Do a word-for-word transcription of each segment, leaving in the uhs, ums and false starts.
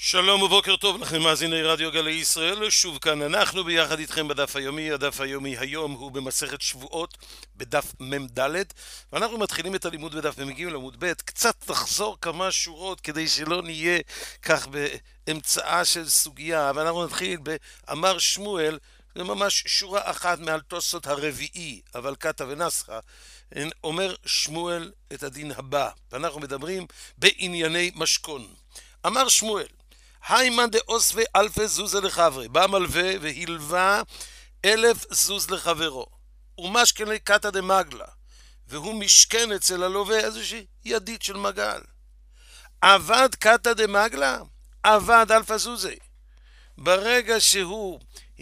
שלום ובוקר טוב לכם מאזיני רדיו גלי ישראל, שוב כאן אנחנו ביחד איתכם בדף היומי. הדף היומי היום הוא במסכת שבועות בדף ממדלת, ואנחנו מתחילים את הלימוד בדף ומגיעים לעמוד ב'. קצת תחזור כמה שורות כדי שלא נהיה כך באמצעה של סוגיה, ואנחנו נתחיל באמר שמואל, זה ממש שורה אחת מעל תוספות הרביעי, אבל כתב ונסחה. אומר שמואל את הדין הבא, ואנחנו מדברים בענייני משכון. אמר שמואל, היימן דאוספה אלפי זוזה לחברי, בא מלווה והלווה אלף זוז לחברו, ומשכן לקטא דמגלה, והוא משכן אצל הלווה איזושהי ידית של מגל. עבד קטא דמגלה, עבד אלפא זוזי. ברגע שהוא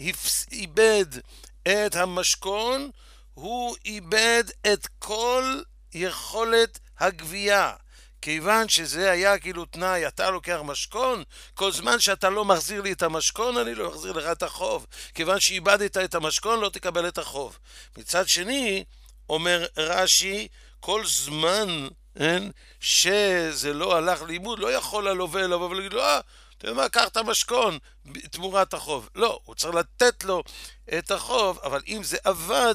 איבד את המשכון, הוא איבד את כל יכולת הגבייה. כיוון שזה היה כאילו תנאי, אתה לוקח משכון, כל זמן שאתה לא מחזיר לי את המשכון, אני לא אחזיר לך את החוב. כיוון שאיבדת את המשכון, לא תקבל את החוב. מצד שני, אומר רש"י, כל זמן אין, שזה לא הלך לאיבוד, לא יכול הלווה לבוא ולהגיד לו, אה, אתה יודע מה, קח את המשכון תמורת החוב. לא, הוא צריך לתת לו את החוב, אבל אם זה עבד,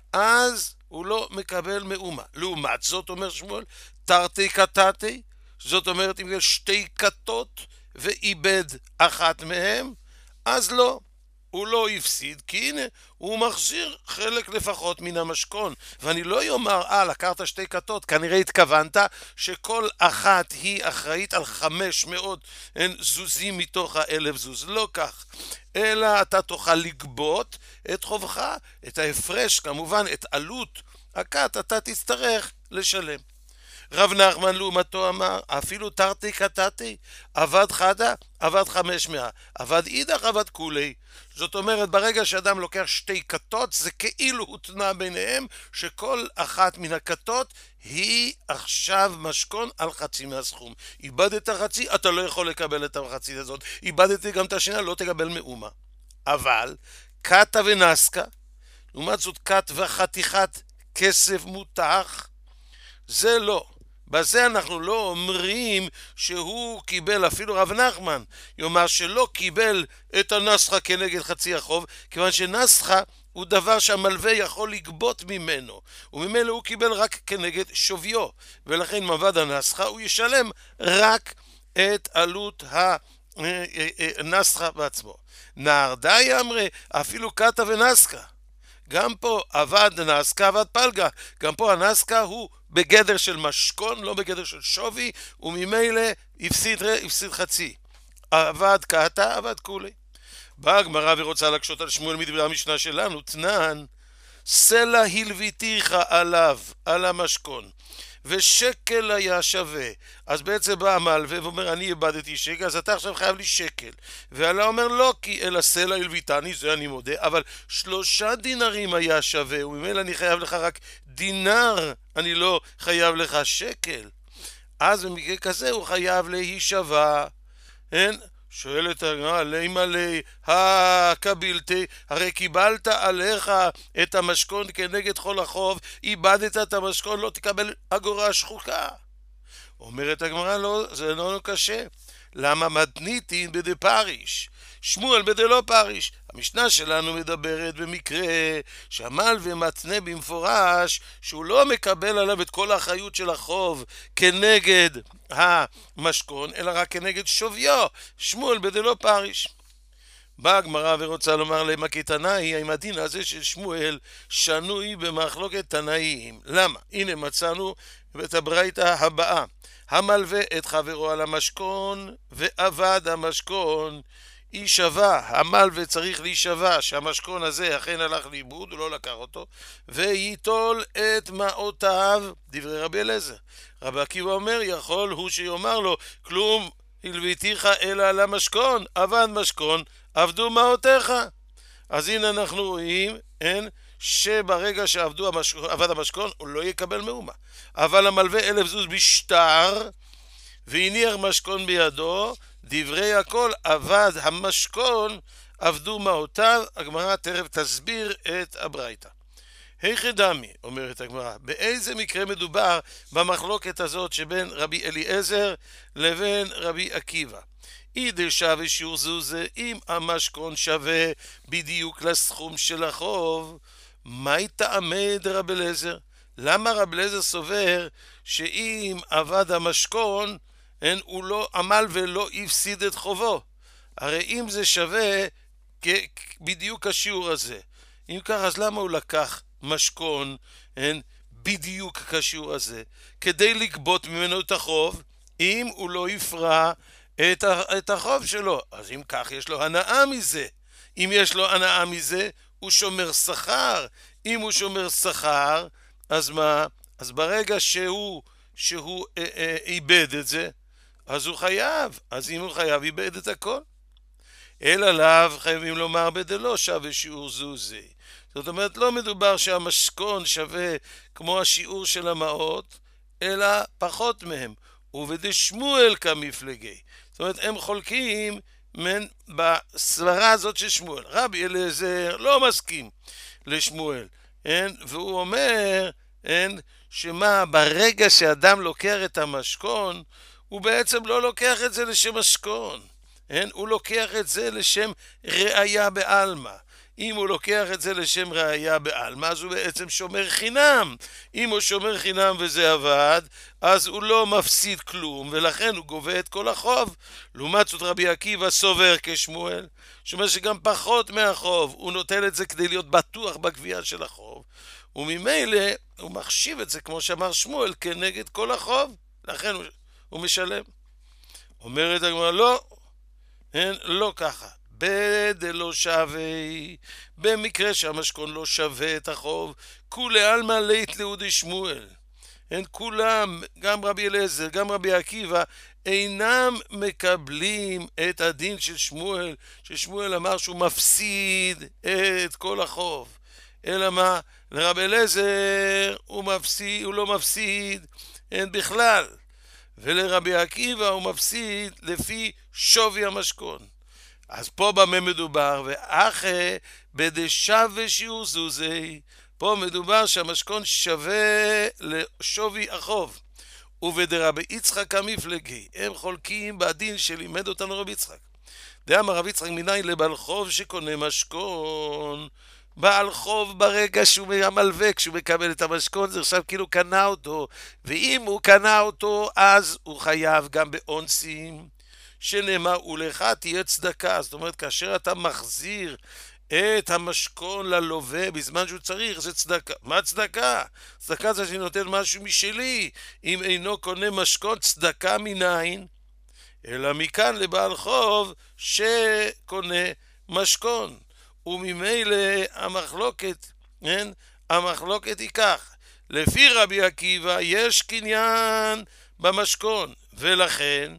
אז הוא לא מקבל מאומה. לעומת זאת, אומר שמואל, תרתי קטתי, זאת אומרת, אם יש שתי קטות ואיבד אחת מהם, אז לא, הוא לא הפסיד, כי הנה, הוא מחזיר חלק לפחות מן המשכון. ואני לא יאמר, אה, לקחת שתי קטות, כנראה התכוונת שכל אחת היא אחראית על חמש מאות זוזים מתוך האלף זוז. לא כך, אלא אתה תוכל לגבות את חובך, את ההפרש, כמובן, את עלות הקט, אתה תצטרך לשלם. רב נחמן לעומתו אמר, אפילו תרתי קטתי, עבד חדה, עבד חמש מאה, עבד אידך, עבד כולי. זאת אומרת, ברגע שאדם לוקח שתי קטות, זה כאילו הותנה ביניהם, שכל אחת מן הקטות היא עכשיו משכון על חצי מהסכום. איבדת חצי, אתה לא יכול לקבל את החצי הזאת. איבדת גם את השנייה, לא תקבל מאומה. אבל, קטא ונסקה, לעומת זאת קט וחתיכת כסף מותח, זה לא. בזה אנחנו לא אומרים שהוא קיבל, אפילו רב נחמן יאמר שלא קיבל את הנסחה כנגד חצי החוב, כיוון שנסחה הוא דבר שהמלווה יכול לגבות ממנו, וממילא הוא קיבל רק כנגד שוויו, ולכן מעבד הנסחה הוא ישלם רק את עלות הנסחה בעצמו. נהרדאי אמרי, אפילו קטא ונסקה, גם פה עבד נסקה, עבד פלגה, גם פה הנסקה הוא בגדר של משכון, לא בגדר של שווי, וממילא הפסיד, הפסיד חצי. עבד קטא, עבד כולי. באה הגמרא ורוצה להקשות על שמואל מדברי המשנה שלנו, תנן, סלע הלוויתיך עליו, על המשכון, ושקל היה שווה. אז בעצם בא המלווה ואומר, אני איבדתי שקל, אז אתה עכשיו חייב לי שקל. ועלה אומר, לא, כי אלא סלע הלוויתני, זה אני מודה, אבל שלושה דינרים היה שווה, וממילא אני חייב לך רק דינר, אני לא חייב לך שקל. אז במקרה כזה הוא חייב להישבע. אין? שואלת הגמרא, לימה לי הקבילתי, הרי קיבלת עליך את המשכון כנגד כל החוב, איבדת את המשכון, לא תקבל אגורה שחוקה. אומרת הגמרא, לא, זה לא קשה. למה מתניתין בדפריש? שמואל בדלא פריש. המשנה שלנו מדברת במקרה שהמלווה מתנה במפורש שהוא לא מקבל עליו את כל האחריות של החוב כנגד המשכון, אלא רק כנגד שוויו. שמואל בדלא פריש. באה הגמרא ורוצה לומר להם, כי תנאי, האם הדין הזה של שמואל שנוי במחלוקת תנאים. למה? הנה מצאנו את הברייתא הבאה. המלווה את חברו על המשכון ועבד המשכון יישבע. המלווה צריך להישבע שהמשכון הזה אכן הלך לאיבוד, הוא לא לקח אותו, וייטול את מעותיו. דברי רבי אליעזר. רבי עקיבא אומר, יכול הוא שיאמר לו, כלום הלוויתיך אלא על המשכון, עבד משכון, עבדו מעותיך. אז הנה אנחנו רואים, אין, שברגע שעבדו המשכון, עבד המשכון, הוא לא יקבל מאומה. אבל המלווה אלף זוז בשטר, והניח משכון בידו, דברי הכל, עבד המשכון, עבדו מעותיו. הגמרא תכף תסביר את הברייתא. היכי דמי, אומרת הגמרא, באיזה מקרה מדובר במחלוקת הזאת שבין רבי אליעזר לבין רבי עקיבא? אי דשווה שיעור זוזה, אם המשכון שווה בדיוק לסכום של החוב, מהי טעמי דרבי אליעזר? למה רבי אליעזר סובר שאם עבד המשכון, אין, הוא לא עמל ולא הפסיד את חובו? הרי אם זה שווה בדיוק השיעור הזה, אם כך, אז למה הוא לקח משכון, אין, בדיוק כשיעור הזה, כדי לגבות ממנו את החוב, אם הוא לא יפרע את, את החוב שלו? אז אם כך, יש לו הנאה מזה. אם יש לו הנאה מזה, הוא שומר שכר. אם הוא שומר שכר, אז מה? אז ברגע שהוא, שהוא אה, אה, איבד את זה, אז הוא חייב. אז אם הוא חייב, איבד את הכל. אלא לאו חייבים לומר בדלו שווה שיעור זוזי. זאת אומרת, לא מדובר שהמשכון שווה כמו השיעור של המעות, אלא פחות מהם. ובדשמואל כמפלגי. זאת אומרת, הם חולקים מן בסברה הזאת של שמואל. רבי אליעזר לא מסכים לשמואל. אין? והוא אומר, אין? שמה, ברגע שאדם לוקח את המשכון, הוא בעצם לא לוקח את זה לשם משכון. אין? הוא לוקח את זה לשם ראיה בעלמא. אם הוא לוקח את זה לשם ראיה בעלמא, אז הוא בעצם שומר חינם. אם הוא שומר חינם וזה עבד, אז הוא לא מפסיד כלום, ולכן הוא גובה את כל החוב. לעומת זאת רבי עקיבא סובר כשמואל, שאומר שגם פחות מהחוב, הוא נוטל את זה כדי להיות בטוח בגבייה של החוב, וממילא הוא מחשיב את זה, כמו שאמר שמואל, כנגד כל החוב, לכן הוא, הוא משלם. אומרת הגמרא, לא, אין, לא ככה. בדלא שווה, במקרה שהמשכון לא שווה את החוב, כולי עלמא לית לאודי שמואל. אין, כולם, גם רבי אליעזר, גם רבי עקיבא, אינם מקבלים את הדין של שמואל, ששמואל אמר שהוא מפסיד את כל החוב. אלא מה? לרבי אליעזר הוא מפסיד, הוא לא מפסיד, אין בכלל. ולרבי עקיבא הוא מפסיד לפי שווי המשכון. אז פה במה מדובר? ואחרי בדשווה שיעור זוזי, פה מדובר שהמשכון שווה לשווי החוב. ובדרבי יצחק המפלגי, הם חולקים בדין שלימד אותנו רבי יצחק. דאמר רבי יצחק מניין לבעל חוב שקונה משכון. בעל חוב ברגע שהוא המלווה, כשהוא מקבל את המשכון, זה עכשיו כאילו קנה אותו, ואם הוא קנה אותו, אז הוא חייב גם באונסים, שנאמר, ולך תהיה צדקה. זאת אומרת, כאשר אתה מחזיר את המשכון ללווה בזמן שהוא צריך, זה צדקה. מה צדקה? צדקה זה שאני נותן משהו משלי. אם אינו קונה משכון, צדקה מניין, אלא מכאן לבעל חוב שקונה משכון. וממילא המחלוקת, כן? המחלוקת היא כך. לפי רבי עקיבא יש קניין במשכון, ולכן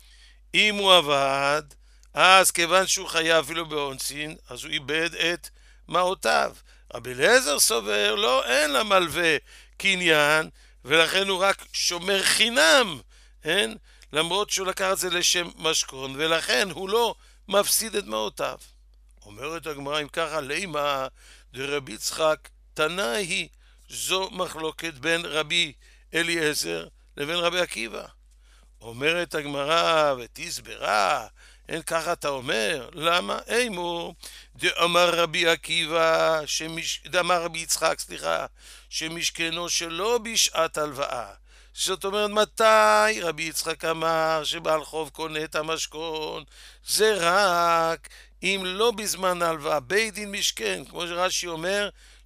אם הוא עבד, אז כיוון שהוא חייב אפילו באונסין, אז הוא איבד את מעותיו. רבי אליעזר סובר, לא, אין למלווה קניין, ולכן הוא רק שומר חינם, אין? למרות שהוא לקח את זה לשם משכון, ולכן הוא לא מפסיד את מעותיו. אומרת הגמרא, אם ככה, לימה דרבי יצחק תנאי היא, זו מחלוקת בין רבי אליעזר לבין רבי עקיבא. אומרת הגמרא, ותסברה, אין ככה אתה אומר, למה? אימו, דאמר רבי עקיבא, שמש... דאמר רבי יצחק, סליחה, שמשכנו שלא בשעת הלוואה. זאת אומרת, מתי רבי יצחק אמר שבעל חוב קונה את המשכון? זה רק אם לא בזמן ההלוואה, בית דין משכן, כמו שרש"י אומר,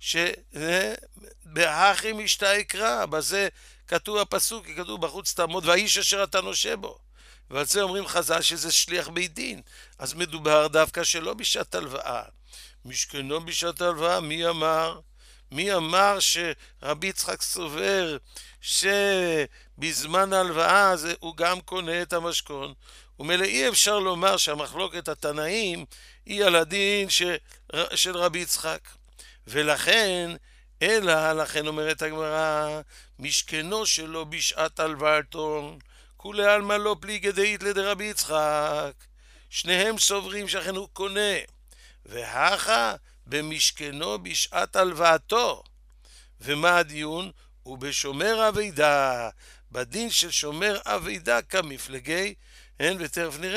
שבהכי משתה יקרא, בזה כתוב הפסוק, כתוב בחוץ תעמוד, והאיש אשר אתה נושה בו. ועל זה אומרים חז"ל שזה שליח בית דין. אז מדובר דווקא שלא בשעת הלוואה. משכנו בשעת הלוואה, מי אמר? מי אמר שרבי יצחק סובר שבזמן ההלוואה הזה הוא גם קונה את המשכון? ומלא אי אפשר לומר שהמחלוקת התנאים היא על הדין של, של רבי יצחק. ולכן, אלא, לכן אומרת הגמרא, משכנו שלו בשעת הלוואתו, כולי עלמא לא פליגי דאית לדרבי יצחק. שניהם סוברים שאכן הוא קונה. והכה במשכנו בשעת הלוואתו. ומה הדיון? הוא בשומר אבידה. בדין של שומר אבידה כמפלגי, אין, ותכף נראה,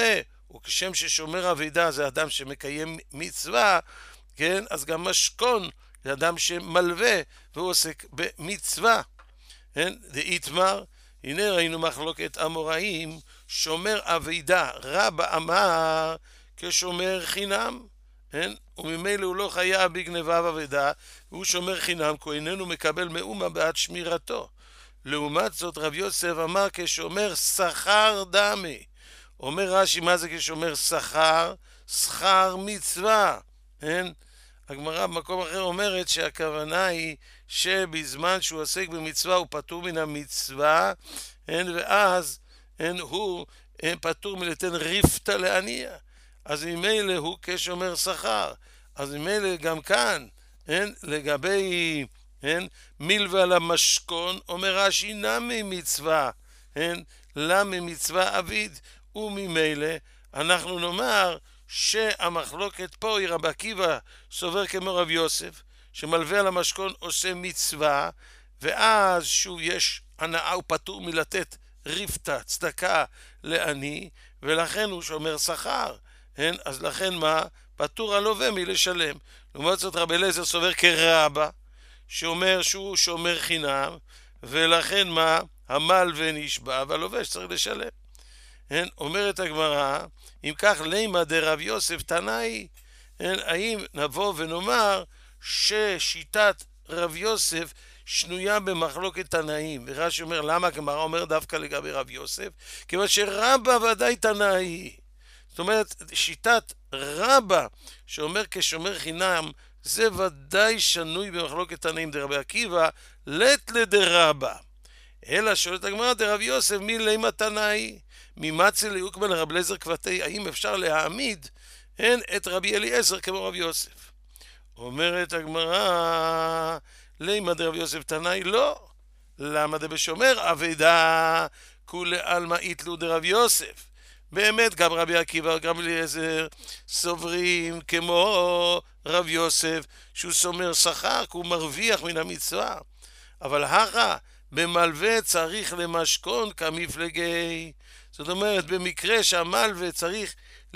וכשם ששומר אבידה זה אדם שמקיים מצווה, כן, אז גם משכון זה אדם שמלווה והוא עוסק במצווה. כן, דאיתמר, הנה ראינו מחלוקת אמוראים, שומר אבידה, רבא אמר כשומר חינם, כן, וממילא הוא לא חייב בגנבה ואבידה, והוא שומר חינם, כי הוא איננו מקבל מאומה בעד שמירתו. לעומת זאת רב יוסף אמר כשומר שכר דמי. אומר רש"י, מה זה כשומר שכר? שכר מצווה. כן? הגמרא במקום אחר אומרת שהכוונה היא שבזמן שהוא עוסק במצווה הוא פטור מן המצווה, כן? ואז כן, הוא כן, פטור מלתן ריפתא לענייה. אז ממילא הוא כשומר שכר. אז ממילא גם כאן, כן? לגבי כן? מלווה למשכון, אומר רש"י נמי מצווה, כן? למה מצווה אביד, וממילא אנחנו נאמר שהמחלוקת פה היא רבי עקיבא סובר כמו רב יוסף, שמלווה על המשכון עושה מצווה, ואז שוב יש הנאה ופטור מלתת ריפתא, צדקה לעני, ולכן הוא שומר שכר, כן? אז לכן מה? פטור הלווה מלשלם. לעומת זאת רבי אליעזר סובר כרבא, שאומר שהוא שומר חינם, ולכן מה? המלווה נשבע והלווה שצריך לשלם. כן? אומרת הגמרא, אם כך לימא דרב יוסף תנאי, כן? האם נבוא ונאמר ששיטת רב יוסף שנויה במחלוקת תנאים? ורש"י אומר, למה הגמרא אומר דווקא לגבי רב יוסף? כיוון שרבא ודאי תנאי. זאת אומרת, שיטת רבא שאומר כשומר חינם, זה ודאי שנוי במחלוקת תנאים דרבי עקיבא, לית לדרבא. אלא שואלת הגמרא דרב יוסף, מי לימא תנאי? ממצי ליוקבא לרב אליעזר כבתי, האם אפשר להעמיד הן את רבי אליעזר כמו רב יוסף? אומרת הגמרא, לימא דרב יוסף תנאי, לא. למה דבשומר אבידה כולי עלמא איתלו דרב יוסף? באמת גם רבי עקיבא וגם אליעזר סוברים כמו רב יוסף שהוא שומר שכר, כי הוא מרוויח מן המצווה. אבל הכא במלווה צריך למשכון כמפלגי. זאת אומרת, במקרה שהמלווה צריך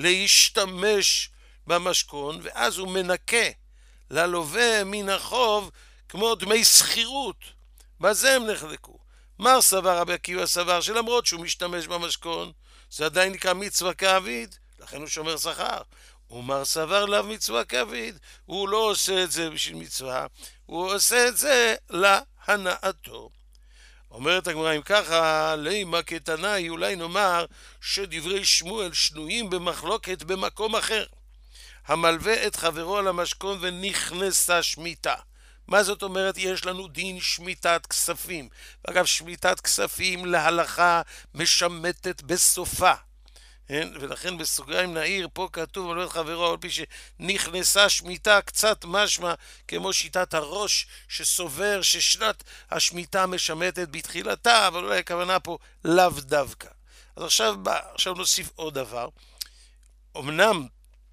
להשתמש במשכון, ואז הוא מנקה ללווה מן החוב כמו דמי שכירות. בזה הם נחלקו. מר סבר רבי עקיבא סבר שלמרות שהוא משתמש במשכון, זה עדיין נקרא מצווה כאביד, לכן הוא שומר שכר. ומר סבר לאו מצווה כאביד, הוא לא עושה את זה בשביל מצווה, הוא עושה את זה להנאתו. אומרת הגמרא, אם ככה, לימא כתנאי, אולי נאמר שדברי שמואל שנויים במחלוקת במקום אחר. המלווה את חברו על המשכון ונכנסה שמיטה. מה זאת אומרת? יש לנו דין שמיטת כספים. ואגב, שמיטת כספים להלכה משמטת בסופה. ולכן בסוגריים נעיר, פה כתוב מלווה את חברו, על פי שנכנסה שמיטה, קצת משמע כמו שיטת הראש שסובר ששנת השמיטה משמטת בתחילתה, אבל אולי הכוונה פה לאו דווקא. אז עכשיו, עכשיו נוסיף עוד דבר. אמנם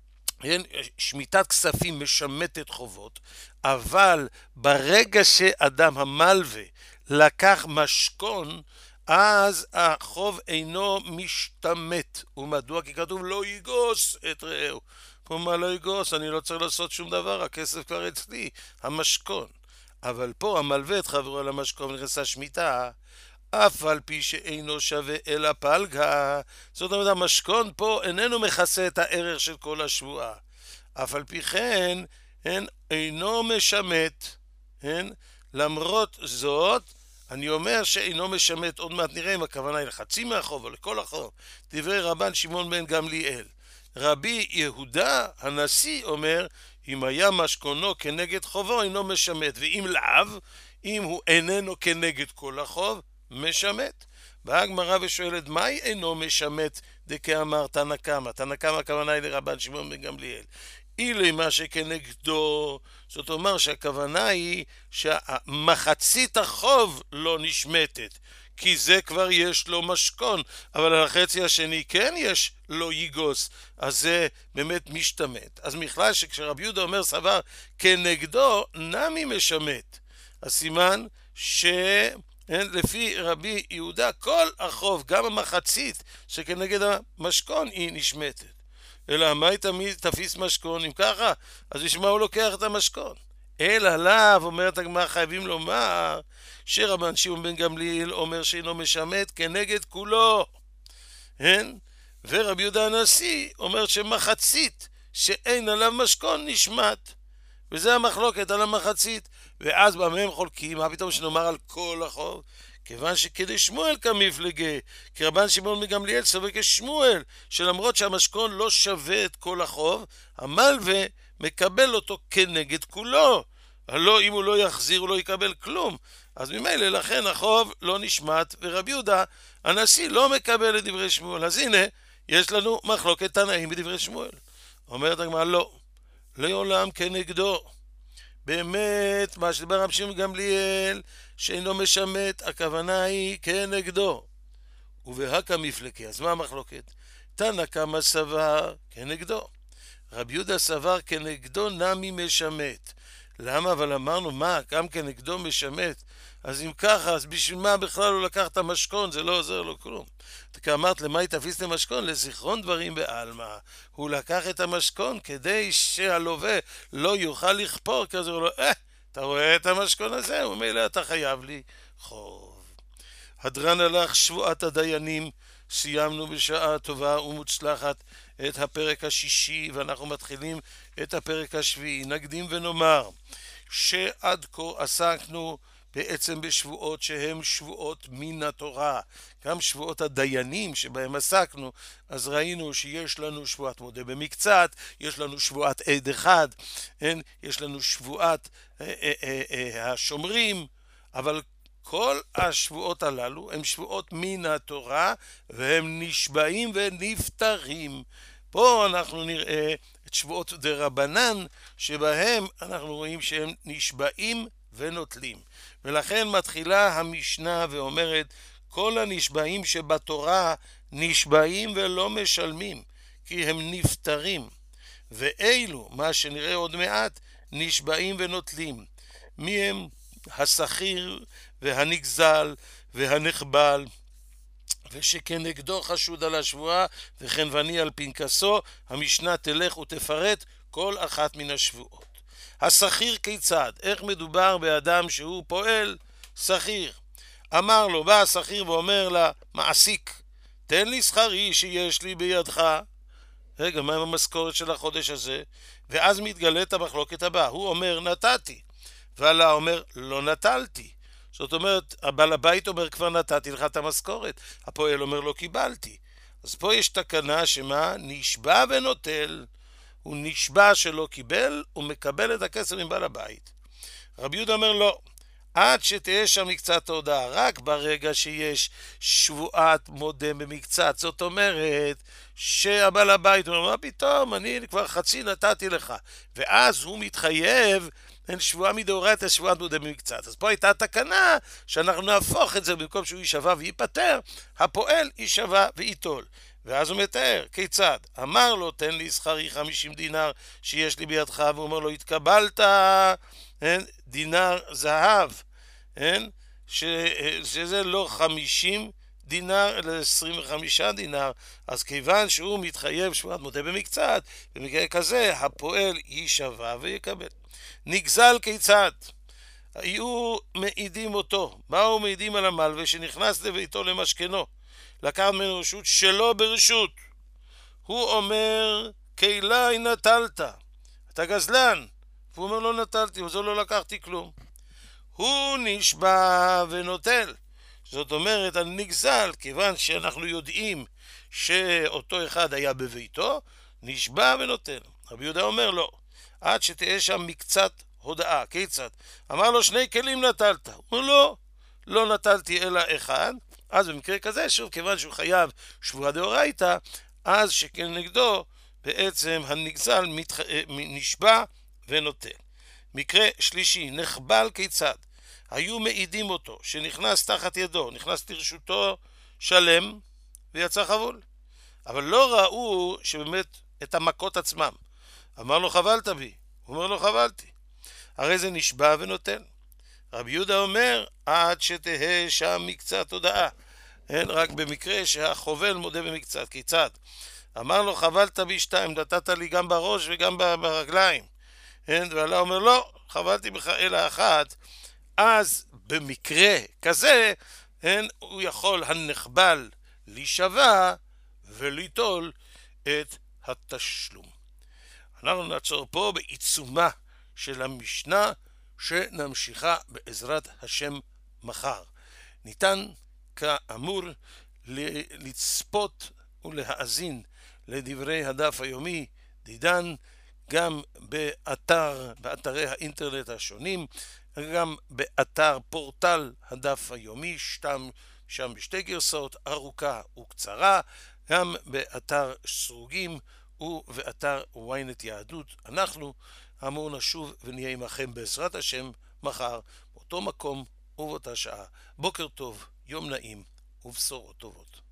שמיטת כספים משמטת חובות, אבל ברגע שאדם המלווה לקח משכון, אז החוב אינו משתמט. ומדוע? כי כתוב לא יגוס את רעהו. כלומר לא יגוס, אני לא צריך לעשות שום דבר, הכסף כבר אצלי, המשכון. אבל פה המלווה את חברו על המשכון ונכנסה שמיטה, אף על פי שאינו שווה אלא פלגה. זאת אומרת, המשכון פה איננו מכסה את הערך של כל השבועה. אף על פי כן, אין, אינו משמט. אין, למרות זאת, אני אומר שאינו משמט, עוד מעט נראה אם הכוונה היא לחצי מהחוב או לכל החוב. דברי רבן שמעון בן גמליאל. רבי יהודה הנשיא אומר, אם היה משכונו כנגד חובו אינו משמט, ואם לאו, אם הוא איננו כנגד כל החוב, משמט. באה הגמרא ושואלת, מהי אינו משמט דכאמר תנא קמא? תנא קמא הכוונה היא לרבן שמעון בן גמליאל. אילי מה שכנגדו, זאת אומרת שהכוונה היא שמחצית החוב לא נשמטת, כי זה כבר יש לו משכון, אבל על החצי השני כן יש לו יגוס, אז זה באמת משתמט. אז בכלל שכשרבי יהודה אומר סבר כנגדו, נמי משמט. הסימן ש... לפי רבי יהודה כל החוב, גם המחצית שכנגד המשכון היא נשמטת. אלא מה תמיד תפיס משכון? אם ככה, אז בשביל מה הוא לוקח את המשכון? אלא לאו, אומרת הגמרא, חייבים לומר שרבן שמעון בן גמליאל אומר שאינו משמט כנגד כולו. כן? ורבי יהודה הנשיא אומר שמחצית שאין עליו משכון נשמט. וזה המחלוקת על המחצית. ואז במה הם חולקים? מה פתאום שנאמר על כל החוב? כיוון שכדי שמואל כמפלגה, כי רבן שמעון בן גמליאל סובר כשמואל, שלמרות שהמשכון לא שווה את כל החוב, המלווה מקבל אותו כנגד כולו. הלא אם הוא לא יחזיר הוא לא יקבל כלום. אז ממילא לכן החוב לא נשמט, ורבי יהודה הנשיא לא מקבל את דברי שמואל. אז הנה, יש לנו מחלוקת תנאים בדברי שמואל. אומרת הגמרא, לא, לעולם כנגדו. באמת, מה שדיבר רבי שמעון בן גמליאל, שאינו משמט, הכוונה היא כנגדו. ובהקא מפלגה, אז מה המחלוקת? תנא קמא סבר כנגדו. רבי יהודה סבר כנגדו נמי משמט. למה? אבל אמרנו, מה, גם כנגדו משמט? אז אם ככה, אז בשביל מה בכלל הוא לקח את המשכון? זה לא עוזר לו כלום. כי אמרת, למה תפיס למשכון? לזיכרון דברים בעלמא. הוא לקח את המשכון כדי שהלווה לא יוכל לכפור, כי אז הוא אומר לו, אה, אתה רואה את המשכון הזה? ומילא אתה חייב לי חוב. הדרן הלך שבועת הדיינים, סיימנו בשעה טובה ומוצלחת את הפרק השישי, ואנחנו מתחילים את הפרק השביעי. נקדים ונאמר שעד כה עסקנו בעצם בשבועות שהן שבועות מן התורה. גם שבועות הדיינים שבהם עסקנו, אז ראינו שיש לנו שבועת מודה במקצת, יש לנו שבועת עד אחד, אין? יש לנו שבועת אה, אה, אה, אה, השומרים, אבל כל השבועות הללו הם שבועות מן התורה, והם נשבעים ונפטרים. פה אנחנו נראה את שבועות דרבנן, שבהם אנחנו רואים שהם נשבעים ונוטלים. ולכן מתחילה המשנה ואומרת, כל הנשבעים שבתורה נשבעים ולא משלמים, כי הם נפטרים. ואילו, מה שנראה עוד מעט, נשבעים ונוטלים. מי הם? השכיר והנגזל והנחבל, ושכנגדו חשוד על השבועה וכנווני על פנקסו. המשנה תלך ותפרט כל אחת מן השבועות. השכיר כיצד? איך מדובר באדם שהוא פועל שכיר? אמר לו, בא השכיר ואומר לה, מעסיק, תן לי שכרי שיש לי בידך. רגע, מה עם המשכורת של החודש הזה? ואז מתגלית המחלוקת הבאה. הוא אומר, נתתי. ועלה אומר, לא נטלתי. זאת אומרת, הבעל הבית אומר, כבר נתתי לך את המשכורת. הפועל אומר, לא קיבלתי. אז פה יש תקנה שמה? נשבע ונוטל. הוא נשבע שלא קיבל, הוא מקבל את הכסף עם בעל הבית. רבי יהודה אומר, לא. עד שתהיה שם מקצת ההודעה, רק ברגע שיש שבועת מודה במקצת. זאת אומרת, שהבעל הבית אומר, מה פתאום? אני כבר חצי נתתי לך. ואז הוא מתחייב, אין שבועה מדאורייתא, שבועת מודה במקצת. אז פה הייתה תקנה שאנחנו נהפוך את זה, במקום שהוא יישבע וייפטר, הפועל יישבע וייטול. ואז הוא מתאר, כיצד? אמר לו, תן לי שכרי חמישים דינר שיש לי בידך, והוא אומר לו, התקבלת אין, דינר זהב, אין? ש, שזה לא חמישים דינר, אלא עשרים וחמישה דינר. אז כיוון שהוא מתחייב שבועת מודה במקצת, במקרה כזה, הפועל יישבע ויקבל. נגזל כיצד? היו מעידים אותו, באו מעידים על המלווה שנכנס לביתו למשכנו, לקח ממנו רשות שלא ברשות. הוא אומר, כלי נטלת, אתה גזלן. והוא אומר, לא נטלתי, וזה לא לקחתי כלום. הוא נשבע ונוטל. זאת אומרת, על נגזל, כיוון שאנחנו יודעים שאותו אחד היה בביתו, נשבע ונוטל. רבי יהודה אומר, לא, עד שתהיה שם מקצת הודעה. כיצד? אמר לו, שני כלים נטלת. הוא אומר, לא, לא נטלתי אלא אחד. אז במקרה כזה, שוב, כיוון שהוא חייב שבועה דאורייתא, אז שכנגדו בעצם הנגזל מתח... נשבע ונוטל. מקרה שלישי, נחבל כיצד? היו מעידים אותו שנכנס תחת ידו, נכנס לרשותו שלם ויצא חבול. אבל לא ראו שבאמת את המכות עצמם. אמר לו, חבלת בי. הוא אומר לו, חבלתי. הרי זה נשבע ונוטל. רבי יהודה אומר, עד שתהא שם מקצת הודאה. אין רק במקרה שהחובל מודה במקצת. כיצד? אמר לו, חבלת בי שתיים, נתת לי גם בראש וגם ברגליים. אין, ועלה אומר, לא, חבלתי בך אלא אחת. אז במקרה כזה, אין, הוא יכול הנחבל להישבע וליטול את התשלום. אנחנו נעצור פה בעיצומה של המשנה שנמשיכה בעזרת השם מחר. ניתן כאמור לצפות ולהאזין לדברי הדף היומי דידן גם באתר, באתרי האינטרנט השונים, גם באתר פורטל הדף היומי, שתם שם בשתי גרסאות, ארוכה וקצרה, גם באתר סרוגים ובאתר ynet יהדות. אנחנו אמור נשוב ונהיה עמכם בעזרת השם מחר, באותו מקום ובאותה שעה. בוקר טוב, יום נעים ובשורות טובות.